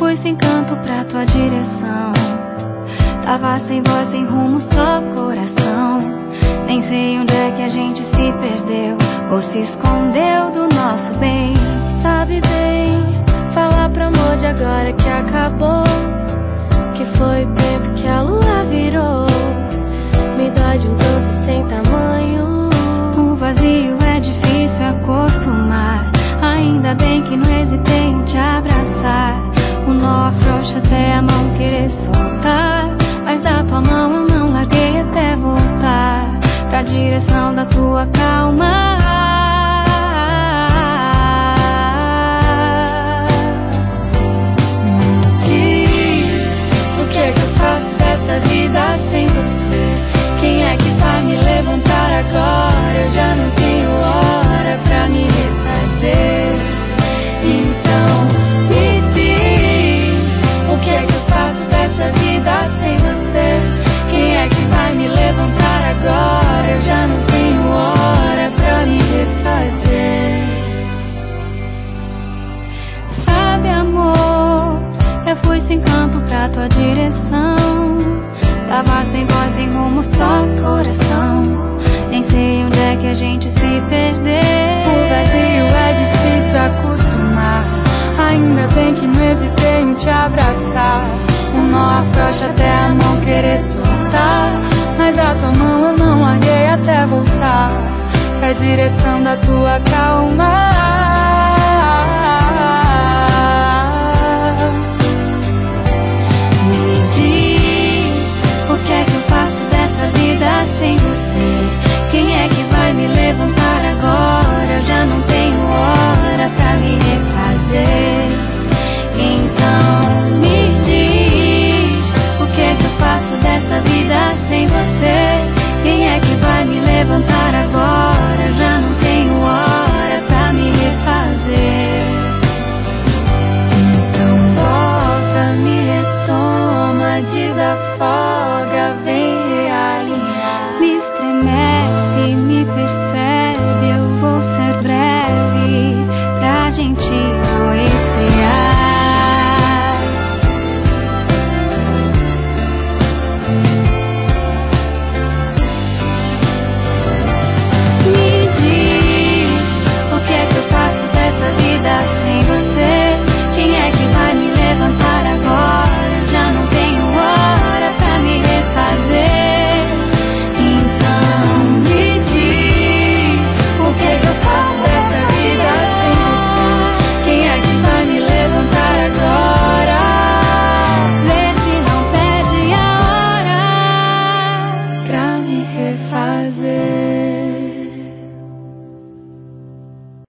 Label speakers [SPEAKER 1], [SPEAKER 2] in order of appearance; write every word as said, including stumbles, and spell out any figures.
[SPEAKER 1] fui sem canto pra tua direção. Tava sem voz, sem rumo, só coração. Nem sei onde é que a gente se perdeu ou se escondeu do nosso bem.
[SPEAKER 2] Sabe bem, falar pro amor de agora que acabou, que foi o tempo que a lua virou. Me dói de um tanto sem tamanho.
[SPEAKER 1] O vazio é difícil acostumar. Ainda bem que não hesitei em te abraçar. O nó afrouxa até a mão querer soltar, mas da tua mão eu não larguei até voltar pra direção da tua calma. Me diz, o que é que eu faço dessa vida sem você? Quem é que vai me levantar agora? Eu já não tenho hora pra me refazer. Então me diz, o que é que eu faço dessa vida sem você? Quem é que vai me levantar agora? Eu já não tenho hora pra me refazer. Sabe, amor, eu fui sem canto pra tua direção. Tava sem voz, sem rumo, só coração. Nem sei onde é que a gente se perdeu.
[SPEAKER 2] O vazio é difícil acostumar. Ainda bem que não hesitei em te abraçar. O nó afrouxa até a mão querer soltar, mas a tua mão eu não larguei até voltar pra direção da tua calma.